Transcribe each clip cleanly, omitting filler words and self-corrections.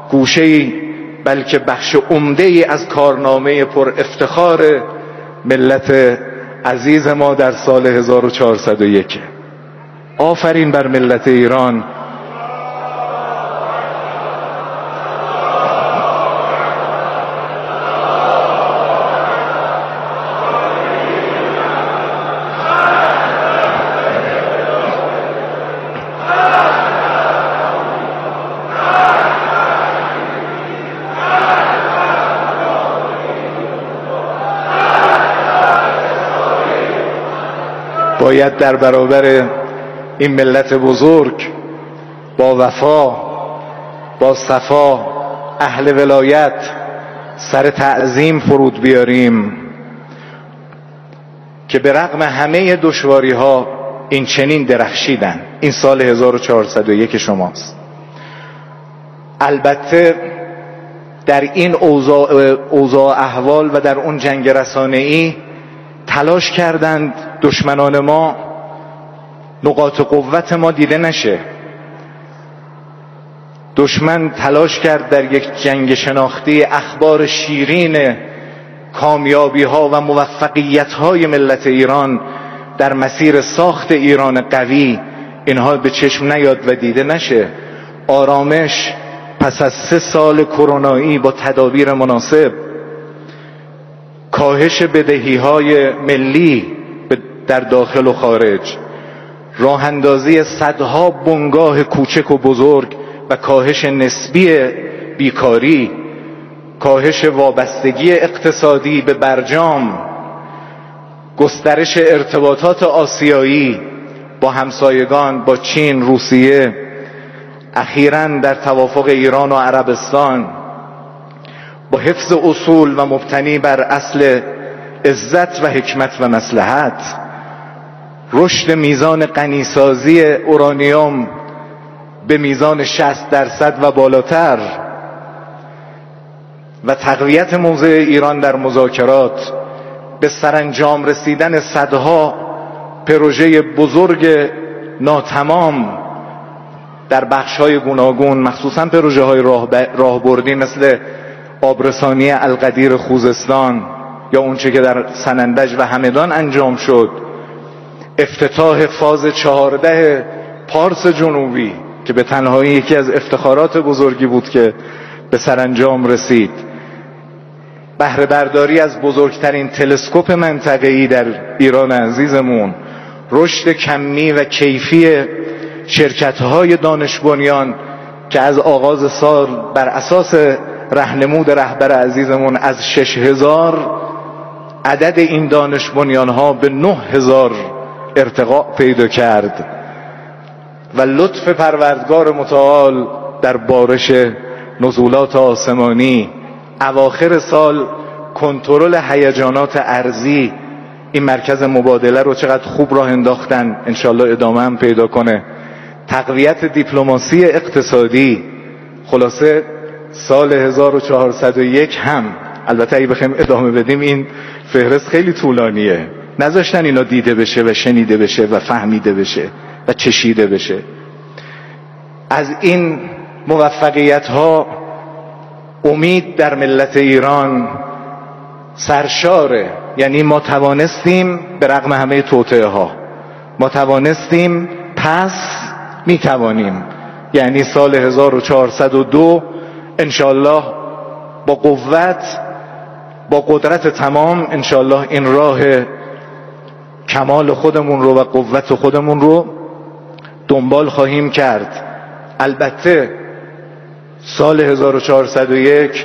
گوشه‌ای بلکه بخش عمده‌ای از کارنامه پر افتخار ملت عزیز ما در سال 1401. آفرین بر ملت ایران. باید در برابر این ملت بزرگ با وفا، با صفا، اهل ولایت سر تعظیم فرود بیاریم که به رغم همه دشواری ها این چنین درخشیدن. این سال 1401 شماست. البته در این اوضاع احوال و در اون جنگ رسانه‌ای تلاش کردند دشمنان ما نقاط قوت ما دیده نشه. دشمن تلاش کرد در یک جنگ شناختی اخبار شیرین کامیابی ها و موفقیت های ملت ایران در مسیر ساخت ایران قوی اینها به چشم نیاد و دیده نشه. آرامش پس از 3 سال کرونایی با تدابیر مناسب، کاهش بدهی‌های ملی در داخل و خارج، راه اندازی صدها بنگاه کوچک و بزرگ و کاهش نسبی بیکاری، کاهش وابستگی اقتصادی به برجام، گسترش ارتباطات آسیایی با همسایگان، با چین، روسیه، اخیراً در توافق ایران و عربستان، با حفظ اصول و مبتنی بر اصل عزت و حکمت و مصلحت، رشد میزان غنیسازی اورانیوم به میزان 60% و بالاتر و تقویت موضع ایران در مذاکرات، به سرانجام رسیدن صدها پروژه بزرگ ناتمام در بخش‌های گوناگون، مخصوصاً پروژه‌های راهبردی مثل آبرسانی القدیر خوزستان یا اونچه که در سنندج و همدان انجام شد، افتتاح فاز 14 پارس جنوبی که به تنهایی یکی از افتخارات بزرگی بود که به سرانجام رسید، بهره برداری از بزرگترین تلسکوپ منطقه‌ای در ایران عزیزمون، رشد کمی و کیفی شرکت‌های دانش بنیان که از آغاز سال بر اساس راهنمود رهبر عزیزمون از 6000 عدد این دانش بنیان‌ها به 9000 ارتقا پیدا کرد و لطف پروردگار متعال در بارش نزولات آسمانی، اواخر سال کنترل هیجانات ارضی، این مرکز مبادله رو چقدر خوب راه انداختن، انشالله ادامه هم پیدا کنه، تقویت دیپلماسی اقتصادی. خلاصه سال 1401 هم، البته اگه بخوایم ادامه بدیم این فهرست خیلی طولانیه، نذاشتن اینا دیده بشه و شنیده بشه و فهمیده بشه و چشیده بشه. از این موفقیت ها امید در ملت ایران سرشاره. یعنی ما توانستیم به رغم همه توطئه ها، ما توانستیم، پس میتوانیم. یعنی سال 1402 انشالله با قوت، با قدرت تمام، انشالله این راه کمال خودمون رو و قوت خودمون رو دنبال خواهیم کرد. البته سال 1401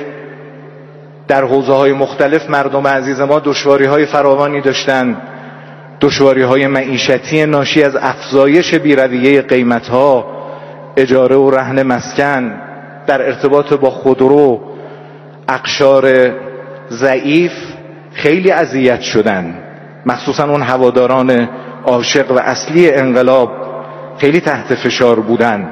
در حوزه‌های مختلف مردم عزیز ما دشواری‌های فراوانی داشتن، دشواری‌های معیشتی ناشی از افزایش بی‌رویه قیمت‌ها، اجاره و رهن مسکن، در ارتباط با خودرو، اقشار ضعیف خیلی اذیت شدن، مخصوصا اون هواداران عاشق و اصلی انقلاب خیلی تحت فشار بودن.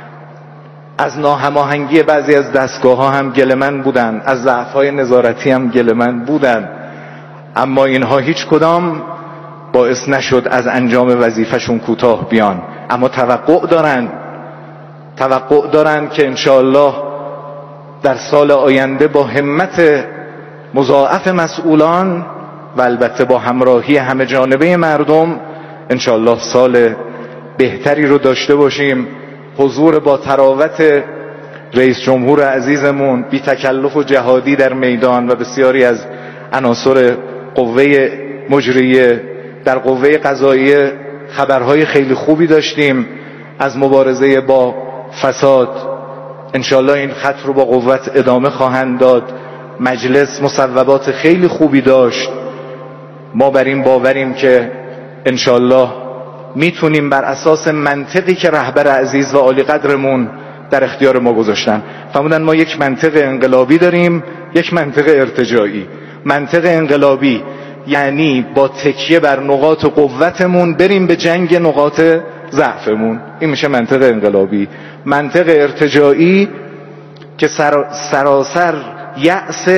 از ناهماهنگی بعضی از دستگاه‌ها هم گله‌مند بودن، از ضعف‌های نظارتی هم گله‌مند بودن، اما اینها هیچ کدام باعث نشد از انجام وظیفه‌شون کوتاه بیان. اما توقع دارن که انشاءالله در سال آینده با همت مضاعف مسئولان و البته با همراهی همه جانبه مردم انشاءالله سال بهتری رو داشته باشیم. حضور با تراوت رئیس جمهور عزیزمون، بی تکلف و جهادی در میدان و بسیاری از عناصر قوه مجریه در قوه قضاییه خبرهای خیلی خوبی داشتیم از مبارزه با فساد. انشاءالله این خط رو با قوت ادامه خواهند داد. مجلس مصوبات خیلی خوبی داشت. ما بر این باوریم که انشاءالله میتونیم بر اساس منطقی که رهبر عزیز و عالی قدرمون در اختیار ما گذاشتن. فرمودن ما یک منطق انقلابی داریم، یک منطق ارتجاعی. منطق انقلابی یعنی با تکیه بر نقاط قوتمون بریم به جنگ نقاط ضعفمون، این میشه منطق انقلابی. منطق ارتجاعی که سراسر یأس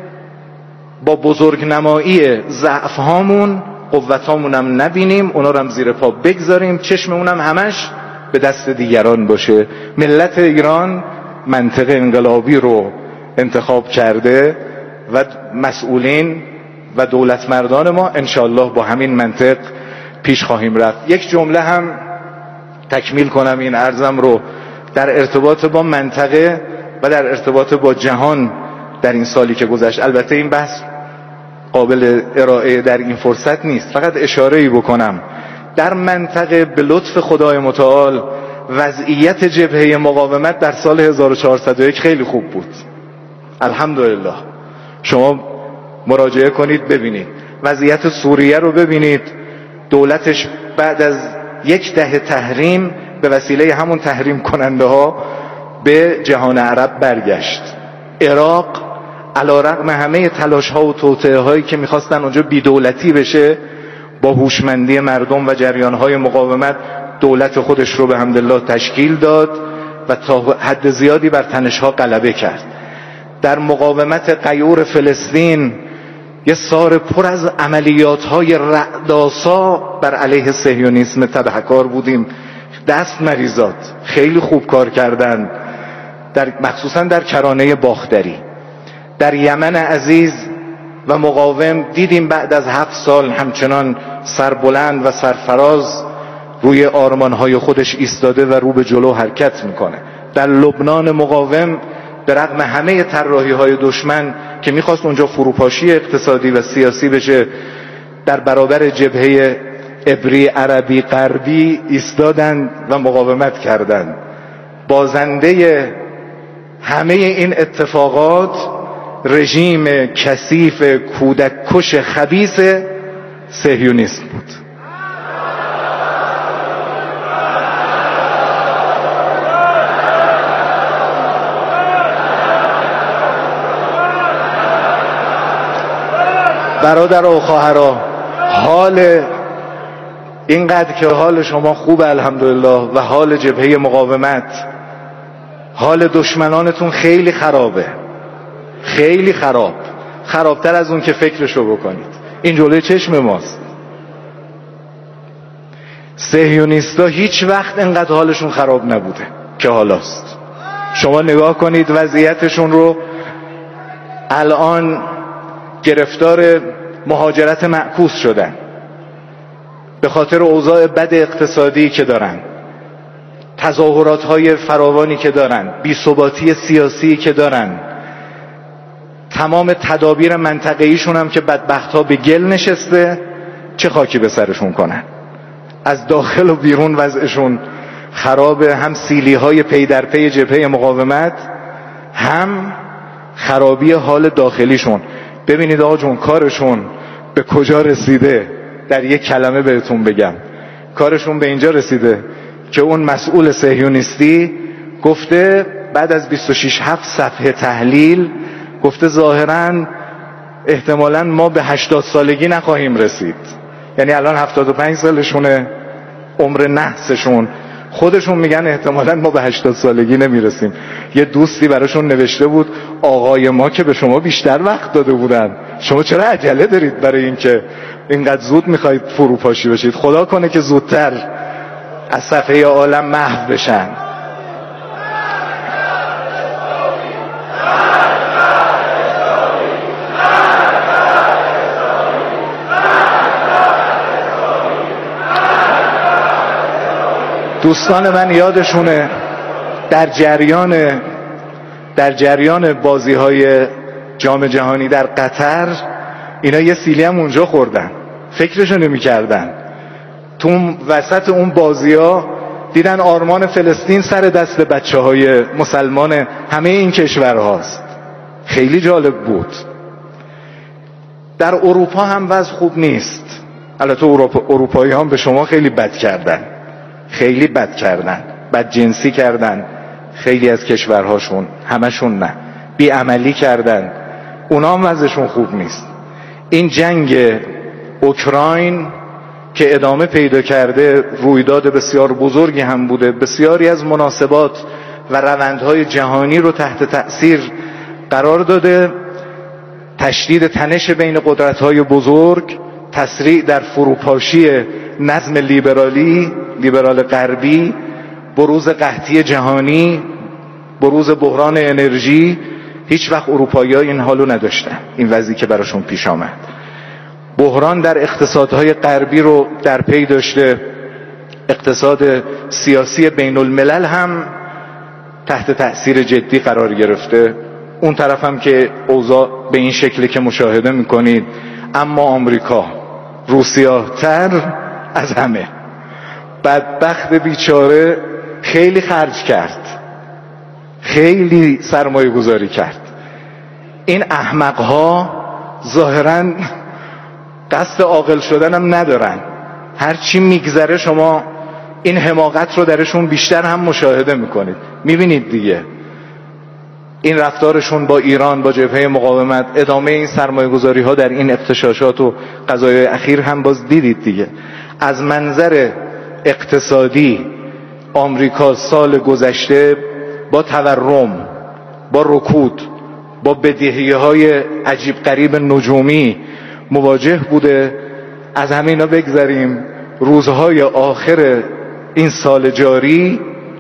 با بزرگنمایی ضعف هامون قوت هامونم نبینیم، اونا رو هم زیر پا بگذاریم، چشممونم همش به دست دیگران باشه. ملت ایران منطق انقلابی رو انتخاب کرده و مسئولین و دولت مردان ما انشاءالله با همین منطق پیش خواهیم رفت. یک جمله هم تکمیل کنم این عرضم رو در ارتباط با منطقه و در ارتباط با جهان در این سالی که گذشت. البته این بحث قابل ارائه در این فرصت نیست، فقط اشاره‌ای بکنم. در منطقه به لطف خدای متعال وضعیت جبهه مقاومت در سال 1401 خیلی خوب بود، الحمدلله. شما مراجعه کنید ببینید وضعیت سوریه رو ببینید. دولتش بعد از 10 دهه تحریم به وسیله همون تحریم کننده ها به جهان عرب برگشت. عراق علیرغم همه تلاش ها و توطئه هایی که میخواستن اونجا بی‌دولتی بشه، با هوشمندی مردم و جریان های مقاومت دولت خودش رو به حمدالله تشکیل داد و تا حد زیادی بر تنش ها غلبه کرد. در مقاومت غیور فلسطین یه سال پر از عملیات های رعدآسا بر علیه صهیونیسم تبهکار بودیم. دست مریزاد خیلی خوب کار کردن، مخصوصا در کرانه باختری. در یمن عزیز و مقاوم دیدیم بعد از 7 سال همچنان سربلند و سرفراز روی آرمانهای خودش ایستاده و رو به جلو حرکت میکنه. در لبنان مقاوم به رغم همه طراحی های دشمن که میخواست اونجا فروپاشی اقتصادی و سیاسی بشه، در برابر جبهه عبری عربی غربی ایستادند و مقاومت کردند. بازنده همه این اتفاقات رژیم کثیف کودک کش خبیث صهیونیسم بود. برادر و خواهرها، حال اینقدر که حال شما خوب الحمدلله و حال جبهه مقاومت، حال دشمنانتون خیلی خرابه، خیلی خرابتر از اون که فکرشو بکنید. این جلوی چشم ماست. صهیونیستا هیچ وقت اینقدر حالشون خراب نبوده که حالاست. شما نگاه کنید وضعیتشون رو. الان گرفتار مهاجرت معکوس شدن به خاطر اوضاع بد اقتصادی که دارن، تظاهرات های فراوانی که دارن، بی‌ثباتی سیاسی که دارن، تمام تدابیر منطقه‌ایشون هم که بدبخت ها به گل نشسته، چه خاکی به سرشون کنن. از داخل و بیرون وضعشون خرابه، هم سیلی های پی در پی جبهه مقاومت، هم خرابی حال داخلیشون. ببینید آقا جون کارشون به کجا رسیده. در یک کلمه بهتون بگم، کارشون به اینجا رسیده که اون مسئول صهیونیستی گفته بعد از 26-7 صفحه تحلیل گفته ظاهراً احتمالاً ما به 80 سالگی نخواهیم رسید. یعنی الان 75 سالشونه عمر نحسشون، خودشون میگن احتمالاً ما به 80 سالگی نمیرسیم. یه دوستی براشون نوشته بود آقای ما که به شما بیشتر وقت داده بودن، شما چرا عجله دارید برای این که اینقدر زود میخواید فروپاشی بشید؟ خدا کنه که زودتر از صفحه عالم محو بشن. دوستان من یادشونه در جریان بازی‌های جام جهانی در قطر اینا یه سیلی هم اونجا خوردن، فکرشو نمی‌کردن. تو وسط اون بازی‌ها دیدن آرمان فلسطین سر دست بچه‌های مسلمان همه این کشورهاست. خیلی جالب بود. در اروپا هم وضع خوب نیست. البته اروپایی هم به شما خیلی بد کردن، بدجنسی کردن خیلی از کشورهاشون، همشون نه، بیعملی کردن، اونا هم وضعشون خوب نیست. این جنگ اوکراین که ادامه پیدا کرده رویداد بسیار بزرگی هم بوده، بسیاری از مناسبات و روندهای جهانی رو تحت تأثیر قرار داده، تشدید تنش بین قدرت‌های بزرگ، تسریع در فروپاشی نظم لیبرال غربی، بروز قحطی جهانی، بروز بحران انرژی. هیچ وقت اروپایی‌ها این حالو نداشتن، این وضعی که براشون پیش آمد. بحران در اقتصادهای غربی رو در پی داشته، اقتصاد سیاسی بین الملل هم تحت تأثیر جدی قرار گرفته. اون طرف هم که اوضاع به این شکلی که مشاهده میکنید، اما آمریکا روسیاتر از همه، بدبخت بیچاره، خیلی خرج کرد، خیلی سرمایه گذاری کرد. این احمقها ظاهراً قصد عاقل شدن هم ندارن، هرچی میگذره شما این حماقت رو درشون بیشتر هم مشاهده میکنید، میبینید دیگه. این رفتارشون با ایران، با جبهه مقاومت، ادامه این سرمایه گذاری ها در این اغتشاشات و قضایای اخیر هم باز دیدید دیگه. از منظر اقتصادی آمریکا سال گذشته با تورم، با رکود، با بدهی‌های عجیب غریب نجومی مواجه بوده. از همه اینا بگذریم، روزهای آخر این سال جاری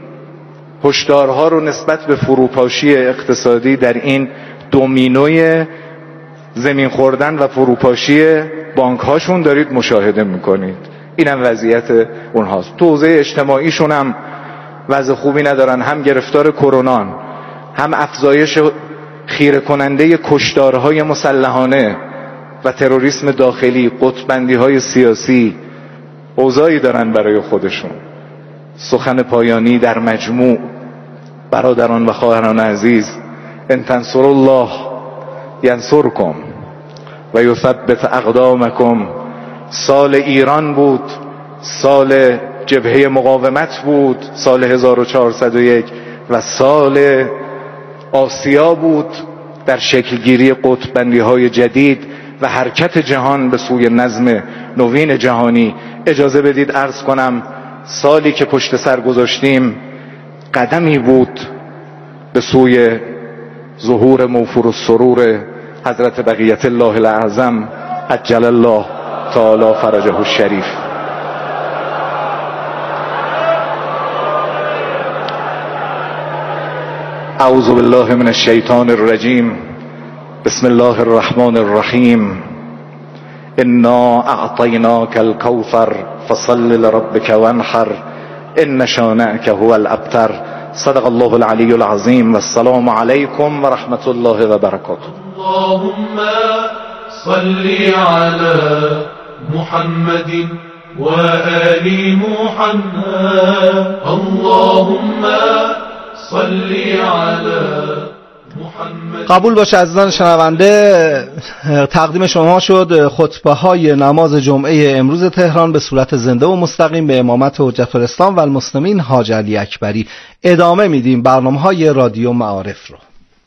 هشدارها رو نسبت به فروپاشی اقتصادی در این دومینوی زمین خوردن و فروپاشی بانک هاشون دارید مشاهده میکنید. اینم وضعیت اونهاست. تو حوزه اجتماعیشون هم وضع خوبی ندارن، هم گرفتار کرونان، هم افزایش خیره کننده کشتارهای مسلحانه و تروریسم داخلی، قطب‌بندی های سیاسی، اوضاعی دارن برای خودشون. سخن پایانی در مجموع، برادران و خواهران عزیز، ان تنصروا الله ینصرکم و یثبت اقدامکم. سال ایران بود، سال جبهه مقاومت بود، سال 1401 و سال آسیا بود در شکلگیری قطب‌بندی های جدید و حرکت جهان به سوی نظم نوین جهانی. اجازه بدید عرض کنم سالی که پشت سر گذاشتیم قدمی بود به سوی ظهور موفور السرور حضرت بقیت الله الاعظم عجل الله تعالی فرجه الشریف. اعوذ بالله من الشیطان الرجیم. بسم الله الرحمن الرحیم. انا اعطیناک الکوثر فصل لربک وانحر ان شانئک هو الابتر. صدق الله العلی العظیم و السلام علیکم و رحمت الله و برکاته. اللهم صل على محمد و آل محمد. اللهم صل على محمد. قبول باشه عزیزان شنونده، تقدیم شما شد خطبه های نماز جمعه امروز تهران به صورت زنده و مستقیم به امامت حجت الاسلام و المسلمین حاج علی اکبری. ادامه میدیم برنامه های رادیو معارف رو.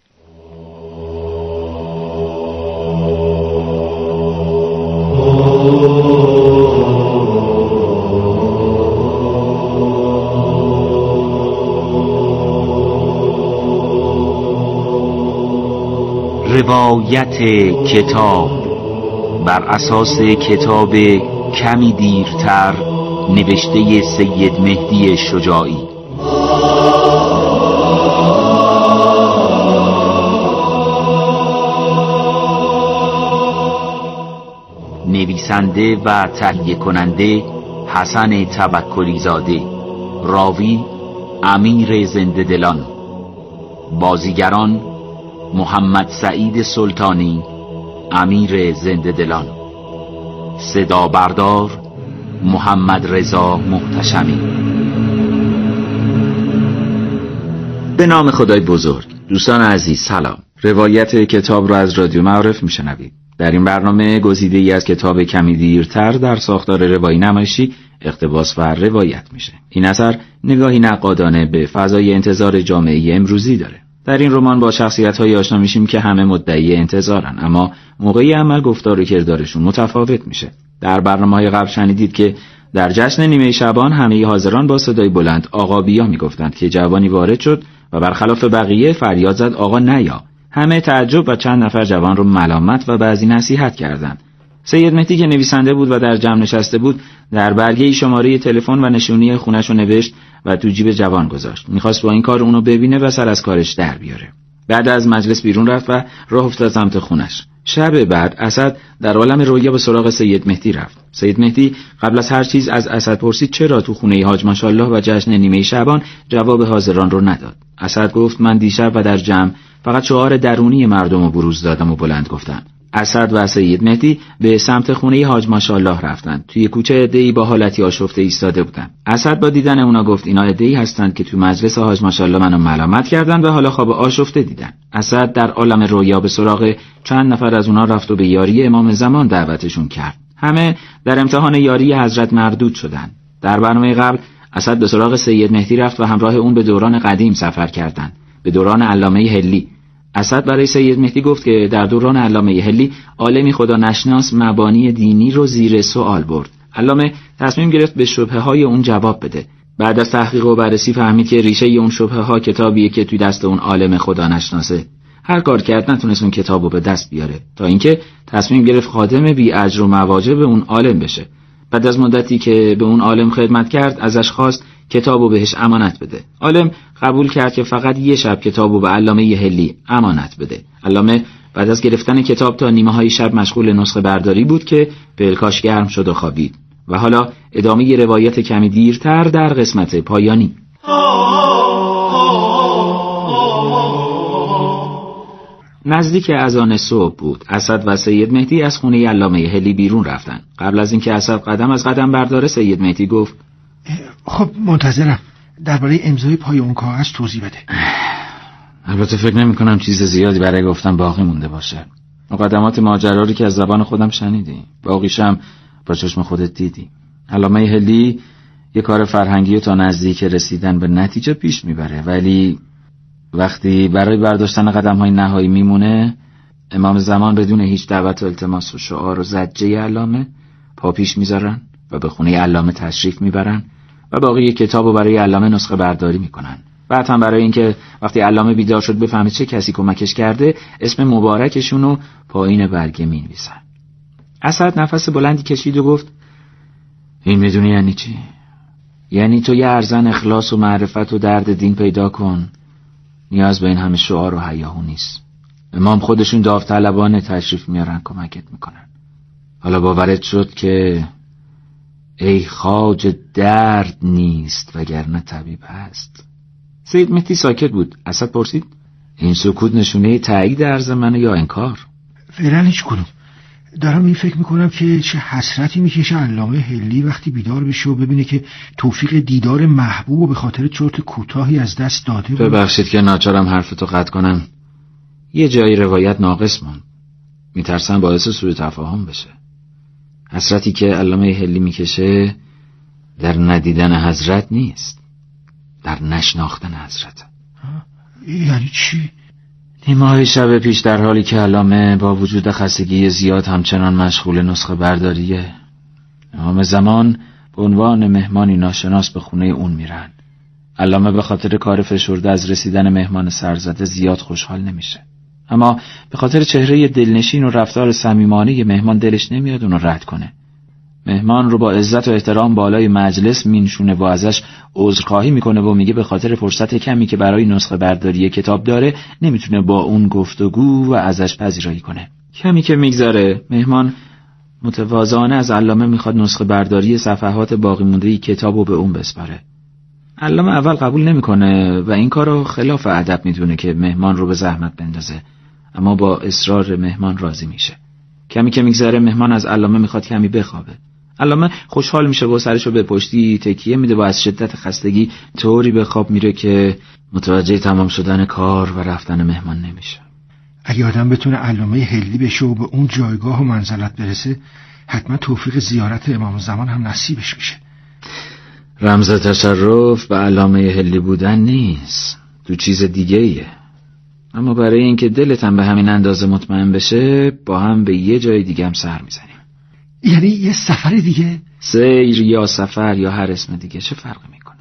روایت کتاب بر اساس کتاب کمی دیرتر نوشته سید مهدی شجاعی. نویسنده و تهیه کننده حسن توکلی زاده. راوی امیر زنده دلان. بازیگران محمد سعید سلطانی امیر زنده دلان. صدا بردار محمد رضا محتشمی. به نام خدای بزرگ. دوستان عزیز سلام. روایت کتاب را از رادیو معارف میشنوید. در این برنامه گزیده‌ای از کتاب کمی دیرتر در ساختار روایی نمایشی اقتباس و روایت میشه. این اثر نگاهی نقادانه به فضای انتظار جامعه امروزی داره. در این رمان با شخصیت‌های آشنا میشیم که همه مدعی انتظارن، اما موقعی عمل گفتار و کردارشون متفاوت میشه. در برنامه‌های قبل شنیدید که در جشن نیمه شعبان همه حاضران با صدای بلند آقا بیا میگفتند که جوانی وارد شد و برخلاف بقیه فریاد زد آقا نیا. همه تعجب و چند نفر جوان رو ملامت و بعضی نصیحت کردند. سید مهدی که نویسنده بود و در جمع نشسته بود در برگه شماره تلفن و نشونی خونش رو نوشت و تو جیب جوان گذاشت. میخواست با این کار اونو ببینه و سر از کارش در بیاره. بعد از مجلس بیرون رفت و راه افتاد سمت خونش. شب بعد اسد در عالم رویا به سراغ سید مهدی رفت. سید مهدی قبل از هر چیز از اسد پرسید چرا تو خونه حاج ماشاءالله و جشن نیمه شعبان جواب حاضران رو نداد. اسد گفت من دیشب و در جمع فقط شعار درونی مردم رو بروز دادم و بلند گفتم. اسد و سید مهدی به سمت خونه حاج ماشاءالله رفتند. توی کوچه عده‌ای با حالتی آشفته ایستاده بودند. اسد با دیدن اونا گفت اینا عده‌ای هستند که تو مجلس حاج ماشاءالله منو ملامت کردن و حالا خواب آشفته دیدن. اسد در عالم رویا به سراغ چند نفر از اونا رفت و به یاری امام زمان دعوتشون کرد. همه در امتحان یاری حضرت مردود شدند. در برنامه قبل اسد به سراغ سید مهدی رفت و همراه اون به دوران قدیم سفر کردند، به دوران علامه حلی. اسد برای سید مهدی گفت که در دوران علامه حلی عالمی خدا نشناس مبانی دینی رو زیر سوال برد. علامه تصمیم گرفت به شبهه‌های اون جواب بده. بعد از تحقیق و بررسی فهمید که ریشه اون شبهه‌ها کتابیه که توی دست اون عالم خدا نشناسه. هر کار کرد نتونست اون کتابو به دست بیاره تا اینکه تصمیم گرفت خادم بی اجر و مواجب اون عالم بشه. بعد از مدتی که به اون عالم خدمت کرد ازش خواست کتابو بهش امانت بده. عالم قبول کرد که فقط یه شب کتابو به علامه حلی امانت بده. علامه بعد از گرفتن کتاب تا نیمه‌های شب مشغول نسخه برداری بود که پلکاش گرم شد و خوابید. و حالا ادامه روایت کمی دیرتر در قسمت پایانی. نزدیک اذان صبح بود. اسد و سید مهدی از خونه علامه حلی بیرون رفتن. قبل از اینکه اسد قدم از قدم برداره سید مهدی گفت خب منتظرم، درباره امضای پای اون کاغذ توضیح بده. البته فکر نمی کنم چیز زیادی برای گفتن باقی مونده باشه. مقدمات ماجرا رو که از زبان خودم شنیدی، باقیشم با چشم خودت دیدی. علامه حلی یه کار فرهنگی تا نزدیک رسیدن به نتیجه پیش میبره، ولی وقتی برای برداشتن قدم‌های نهایی میمونه، امام زمان بدون هیچ دعوت و التماس و شعار و زجه علامه پا پیش میذارن و به خونه علامه تشریف میبرن و باقی کتابو برای علامه نسخه برداری میکنن. بعد هم برای اینکه وقتی علامه بیدار شد بفهمه چه کسی کمکش کرده، اسم مبارکشونو پایین برگه مینویسن. اسد نفس بلندی کشید و گفت این میدونی یعنی چی؟ یعنی تو یه ارزن اخلاص و معرفت و درد دین پیدا کن، نیاز به این همه شعار و هیاهو نیست. امام خودشون داوطلبانه تشریف میارن کمکت میکنن. حالا باورت شد که ای خواجه درد نیست وگرنه طبیب هست. سید مهدی ساکت بود. اسد پرسید این سکوت نشونه تایید عرض منه یا انکار؟ فعلا هیچ کدوم. دارم این فکر میکنم که چه حسرتی میکشه علامه حلی وقتی بیدار بشه و ببینه که توفیق دیدار محبوب و به خاطر چرت کوتاهی از دست داده بود. ببخشید که ناچارم حرفتو قطع کنم. یه جایی روایت ناقص موند. میترسم باعث سوء تفاهم بشه. حسرتی که علامه حلی میکشه در ندیدن حضرت نیست، در نشناختن حضرت. یعنی چی؟ نیمه‌های شب پیش در حالی که علامه با وجود خستگی زیاد همچنان مشغول نسخه برداریه، امام زمان به عنوان مهمانی ناشناس به خونه اون میرن. علامه به خاطر کار فشرده از رسیدن مهمان سرزده زیاد خوشحال نمیشه، اما به خاطر چهره دلنشین و رفتار صمیمانه مهمان دلش نمیاد اونو رد کنه. مهمان رو با عزت و احترام بالای مجلس مینشونه و ازش عذرخواهی میکنه و میگه به خاطر فرصت کمی که برای نسخه برداری کتاب داره نمیتونه با اون گفتگو و ازش پذیرایی کنه. کمی که میگذره مهمان متواضعانه از علامه میخواد نسخه برداری صفحات باقی مونده کتابو به اون بسپاره. علامه اول قبول نمیکنه و این کارو خلاف ادب میدونه که مهمان رو به زحمت بندازه، اما با اصرار مهمان راضی میشه. کمی که میگذره مهمان از علامه میخواد کمی بخوابه. علامه خوشحال میشه و سرشو به پشتی تکیه میده و از شدت خستگی طوری به خواب میره که متوجه تمام شدن کار و رفتن مهمان نمیشه. اگه آدم بتونه علامه هلی بشه و به اون جایگاه و منزلت برسه، حتما توفیق زیارت امام زمان هم نصیبش میشه. رمز تشرف به علامه هلی بودن نیست، تو چیز دیگه ایه. اما برای اینکه دلت هم به همین اندازه مطمئن بشه، با هم به یه جای دیگه هم سر میزنیم. یعنی یه سفر دیگه؟ سیر یا سفر یا هر اسم دیگه چه فرقی میکنه؟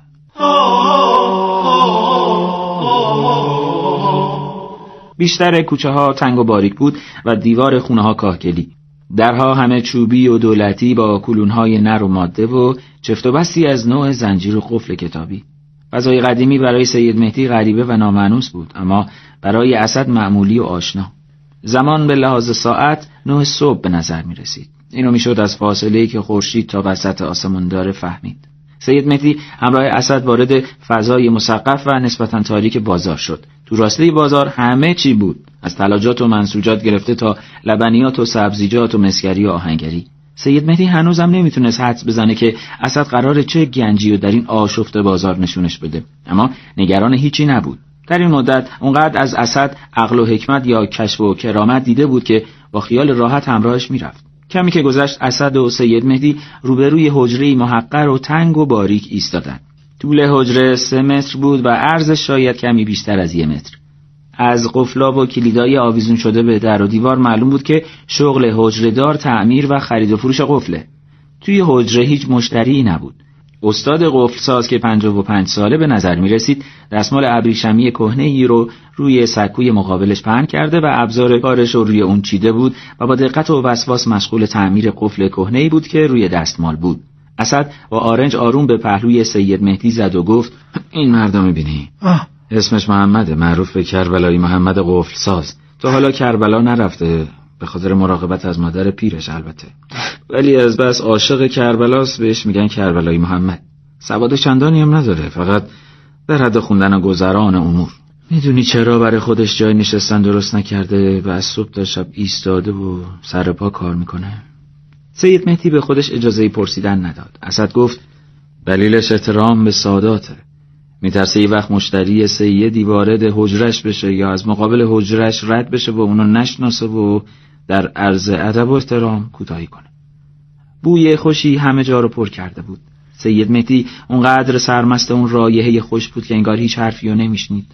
بیشتر کوچه ها تنگ و باریک بود و دیوار خونه ها کاهگلی. درها همه چوبی و دولتی با کلونهای نر و ماده و چفت و بستی از نوع زنجیر و قفل کتابی. فضای قدیمی برای سید مهدی غریبه و نامانوس بود، اما برای اسد معمولی و آشنا. زمان به لحاظ ساعت 9 صبح به نظر می رسید. اینو می شد از فاصله‌ای که خورشید تا وسط آسمون داره فهمید. سید مهدی همراه اسد وارد فضای مسقف و نسبتاً تاریک بازار شد. تو راسته بازار همه چی بود، از طلاجات و منسوجات گرفته تا لبنیات و سبزیجات و مسگری و آهنگری. سید مهدی هنوزم نمیتونست حدس بزنه که اسد قراره چه گنجی رو در این آشفته بازار نشونش بده، اما نگران هیچی نبود. در این مدت اونقدر از اسد عقل و حکمت یا کشف و کرامت دیده بود که با خیال راحت همراهش میرفت. کمی که گذشت اسد و سید مهدی روبروی حجره‌ای محقر و تنگ و باریک ایستادند. طول حجره 3 متر بود و عرضش شاید کمی بیشتر از 1 متر. از قفلاب و کلیدای آویزون شده به در و دیوار معلوم بود که شغل حجره‌دار تعمیر و خرید و فروش قفله. توی حجره هیچ مشتری نبود. استاد قفل ساز که 55 ساله به نظر می رسید دستمال ابریشمی کهنه‌ای رو روی سکوی مقابلش پهن کرده و ابزار کارش رو روی اون چیده بود و با دقت و وسواس مشغول تعمیر قفل کهنه‌ای بود که روی دستمال بود. اسد با آرنج آروم به پهلوی سید مهدی زد و گفت: این مردو می‌بینی؟ اسمش محمده، معروف به کربلایی محمد قفل ساز. تا حالا کربلا نرفته، به خاطر مراقبت از مادر پیرش البته، ولی از بس عاشق کربلاست بهش میگن کربلایی محمد. سواد چندانی هم نداره، فقط در حد خوندن و گذران امور. میدونی چرا برای خودش جای نشستن درست نکرده و از صبح تا شب ایستاده و سر پا کار میکنه؟ سید مهدی به خودش اجازه پرسیدن نداد. اسد گفت: دلیلش احترام به ساداته. میترسه یه وقت مشتری سیدی وارد حجرش بشه یا از مقابل حجرش رد بشه و اونو نشناسه و در عرض ادب و احترام کوتاهی کنه. بوی خوشی همه جا رو پر کرده بود. سید مهدی اونقدر سرمست اون رایحه خوش بود که انگار هیچ حرفی رو نمیشنید.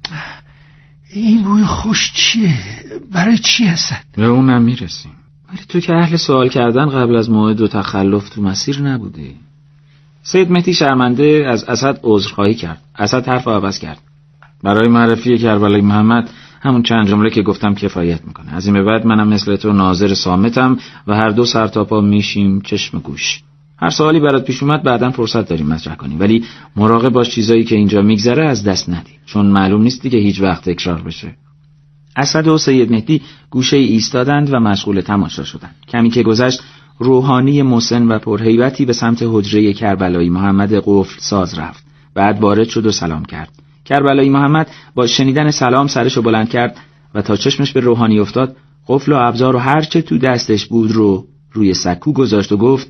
این بوی خوش چیه؟ برای چی هست؟ به اونم میرسیم. ولی تو که اهل سوال کردن قبل از موعد و تخلف تو مسیر نبودی. سید مهدی شرمنده از اسد عذرخواهی کرد. اسد حرف رو عوض کرد: برای معرفی کربلایی محمد همون چند جمله که گفتم کفایت میکنه. از این به بعد منم مثل تو ناظر صامتم و هر دو سر تا پا میشیم چشم گوش. هر سوالی برات پیش اومد بعداً فرصت داریم مطرح کنیم، ولی مراقب باش چیزایی که اینجا میگذره از دست ندی، چون معلوم نیست دیگه هیچ وقت تکرار بشه. اسد و سید مهدی گوشه ایستادند و مشغول تماشا شدند. کمی که گذشت روحانی مسن و پرهیبتی به سمت حجره کربلایی محمد قفل ساز رفت. بعد وارد شد و سلام کرد. کربلایی محمد با شنیدن سلام سرشو بلند کرد و تا چشمش به روحانی افتاد قفل و ابزار و هر چه تو دستش بود رو روی سکو گذاشت و گفت: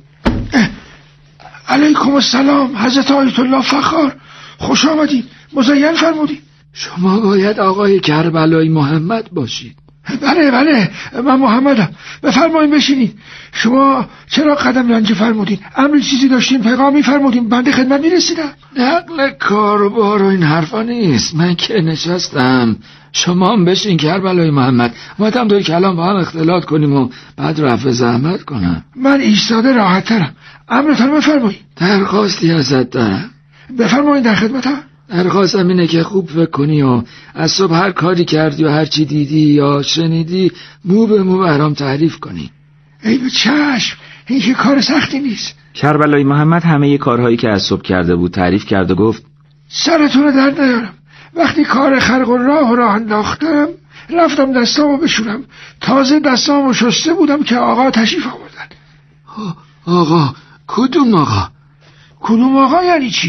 علیکم السلام حضرت آیت الله فخار، خوش آمدید، مزین فرمودید. شما باید آقای کربلایی محمد باشید. بله من محمدم، بفرمایید بشینید. شما چرا قدم رنجه فرمودین؟ امر چیزی داشتین، پیغامی فرمودین، بنده خدمت میرسیدم. نقل کاروبار و این حرفا نیست. من که نشستم، شما هم بشین کربلایی محمد. اومدم دوی کلام با هم اختلاط کنیم و بعد رفع زحمت کنم. من ایستاده راحت ترم، امرتان بفرمایید. درخواستی ازت دارم. بفرمایید، در خدمتم. درخواستم اینه که خوب فکر کنی و از صبح هر کاری کردی و هر چی دیدی یا شنیدی مو به مو برام تعریف کنی. ای به چشم، این که کار سختی نیست. کربلایی محمد همه کارهایی که از صبح کرده بود تعریف کرد و گفت: سرتون رو درد نیارم. وقتی کار خرق و راه انداختم رفتم دستامو بشورم. تازه دستامو شسته بودم که آقا تشریف آوردن. آقا؟ کدوم آقا؟ کدوم آقا یعنی چی؟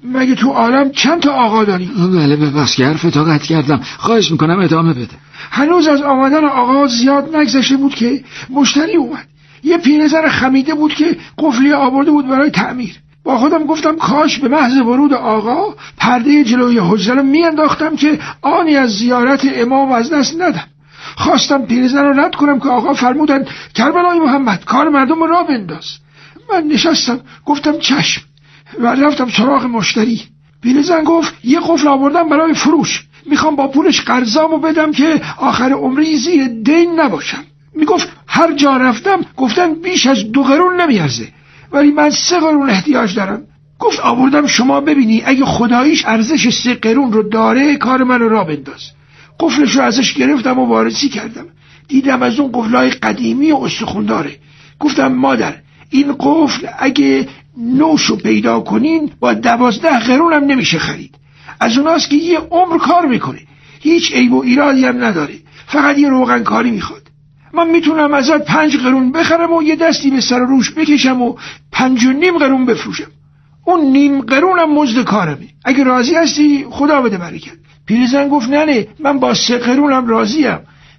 مگه تو عالم چند تا آقا داری؟ بله ببخش حرفتو قطع کردم، خواهش میکنم ادامه بده. هنوز از آمدن آقا زیاد نگذشته بود که مشتری اومد. یه پیرزن خمیده بود که قفلی آورده بود برای تعمیر. با خودم گفتم کاش به محض ورود آقا پرده جلوی حجره رو میانداختم که آنی از زیارت امام از دست ندم. خواستم پیرزن رو رد کنم که آقا فرمودن کربلای محمد کار مردم رو راه بنداز. من نشستم گفتم چشم و رفتم سراغ مشتری. پیرزن گفت یه قفل آوردم برای فروش، میخوام با پولش قرضامو بدم که آخر عمری زیر دین نباشم. میگفت هر جا رفتم گفتن بیش از 2 قرون نمیارزه، ولی من 3 قرون احتیاج دارم. گفت آوردم شما ببینی اگه خداییش ارزش 3 قرون رو داره کار منو راه بنداز. قفلش رو ازش گرفتم و وارسی کردم. دیدم از اون قفلای قدیمی و استخونداره. گفتم مادر این قفل اگه نوشو پیدا کنین با 12 قرون هم نمیشه خرید. از اوناست که یه عمر کار میکنه، هیچ عیب و ایرادی هم نداره، فقط یه روغن کاری میخواد. من میتونم ازت 5 قرون بخرم و یه دستی به سر روش بکشم و 5.5 قرون بفروشم. اون 0.5 قرونم مزد کارمه. اگه راضی هستی خدا بده برکت. پیرزن گفت نه من با 3 قرونم راضیم.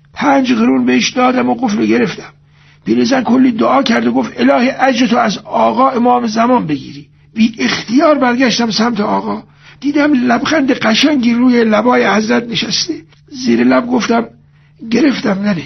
5 قرون بهش دادم و قفل گرفتم. پیرزن کلی دعا کرد و گفت الهی اجرتو از آقا امام زمان بگیری. بی اختیار برگشتم سمت آقا. دیدم لبخند قشنگی روی لبای حضرت نشسته. زیر لب گفتم گرفتم ننه،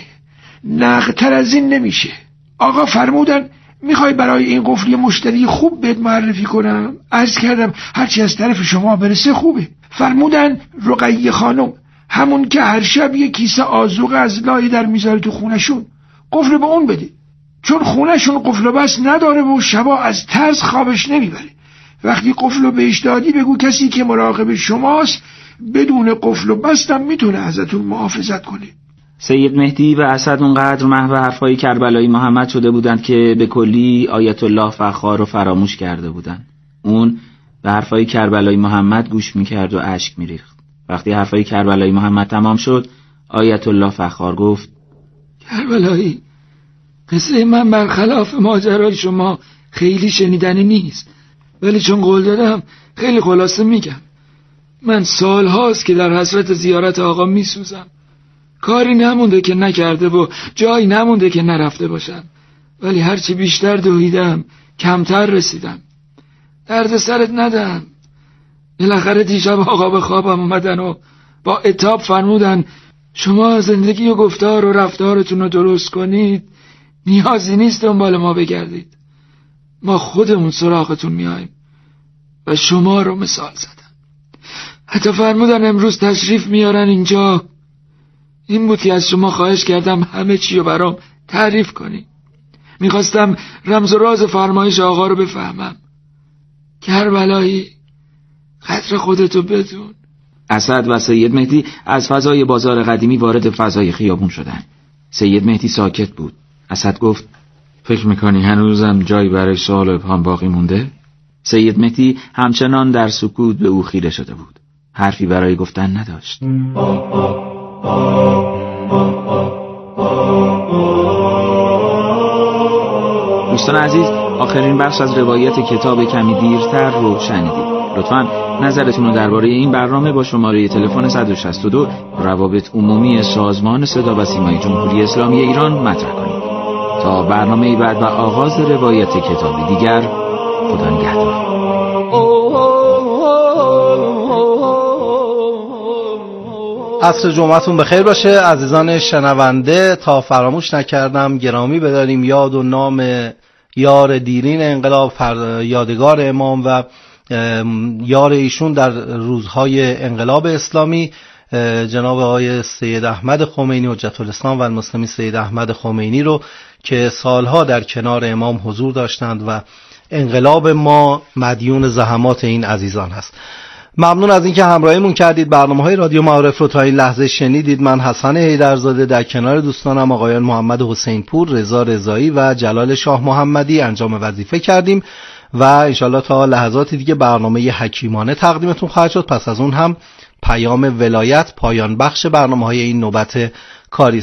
نقدتر از این نمیشه. آقا فرمودن میخوای برای این قفل یه مشتری خوب بهت معرفی کنم؟ عرض کردم هرچی از طرف شما برسه خوبه. فرمودن رقیه خانم، همون که هر شب یه کیسه آذوقه از لای در میذاره تو خونشون، قفل به اون بده، چون خونشون قفل و بس نداره و شبا از ترس خوابش نمیبره. وقتی قفل رو بهش دادی بگو کسی که مراقب شماست بدون قفل و بستم میتونه ازتون محافظت کنه. سید مهدی و اسد اونقدر محو حرفای کربلایی محمد شده بودند که به کلی آیت الله فخار رو فراموش کرده بودند. اون به حرفای کربلایی محمد گوش میکرد و اشک میریخت. وقتی حرفای کربلایی محمد تمام شد آیت الله فخار گفت کربلایی، قصه من برخلاف ماجرای شما خیلی شنیدنی نیست، ولی چون قول دادم خیلی خلاصه میگم. من سال هاست که در حسرت زیارت آقا میسوزم. کاری نمونده که نکرده و جایی نمونده که نرفته باشم، ولی هرچی بیشتر دویدم کمتر رسیدم. درد سرت ندم. بالاخره دیشب آقا به خوابم اومدن و با عتاب فرمودن شما زندگی و گفتار و رفتارتون رو درست کنید، نیازی نیست دنبال ما بگردید، ما خودمون سراغتون میاییم. و شما رو مثال زدن. حتی فرمودن امروز تشریف میارن اینجا. این بود که از شما خواهش کردم همه چی رو برام تعریف کنی. میخواستم رمز و راز فرمایش آقا رو بفهمم. کربلایی، قدر خودتو بدون. اسد و سید مهدی از فضای بازار قدیمی وارد فضای خیابون شدن. سید مهدی ساکت بود. اسد گفت فکر میکنی هنوزم جایی برای سوال و ابهام باقی مونده؟ سید مهدی همچنان در سکوت به او خیره شده بود. حرفی برای گفتن نداشت. دوستان عزیز، آخرین بخش از روایت کتاب کمی دیرتر رو شنیدید. لطفاً نظرتون رو درباره این برنامه با شماره تلفن 162 روابط عمومی سازمان صدا و سیمای جمهوری اسلامی ایران مطرح کنید. تا برنامه بعد و آغاز روایت کتابی دیگر، خدا نگهدار. عصر جمعتون بخیر باشه عزیزان شنونده. تا فراموش نکردم گرامی بداریم یاد و نام یار دیرین انقلاب، یادگار امام و یار ایشون در روزهای انقلاب اسلامی، جناب آقای سید احمد خمینی حجت الاسلام و المسلمین سید احمد خمینی رو که سالها در کنار امام حضور داشتند و انقلاب ما مدیون زحمات این عزیزان هست. ممنون از اینکه همراهیمون کردید. برنامه‌های رادیو معارف رو تا این لحظه شنیدید. من حسن حیدرزاده در کنار دوستانم آقایان محمد حسین پور، رضا رضایی و جلال شاه محمدی انجام وظیفه کردیم و انشالله تا لحظات دیگه برنامه حکیمانه تقدیمتون خواهد شد. پس از اون هم پیام ولایت پایان بخش برنامه‌های این نوبت کاری.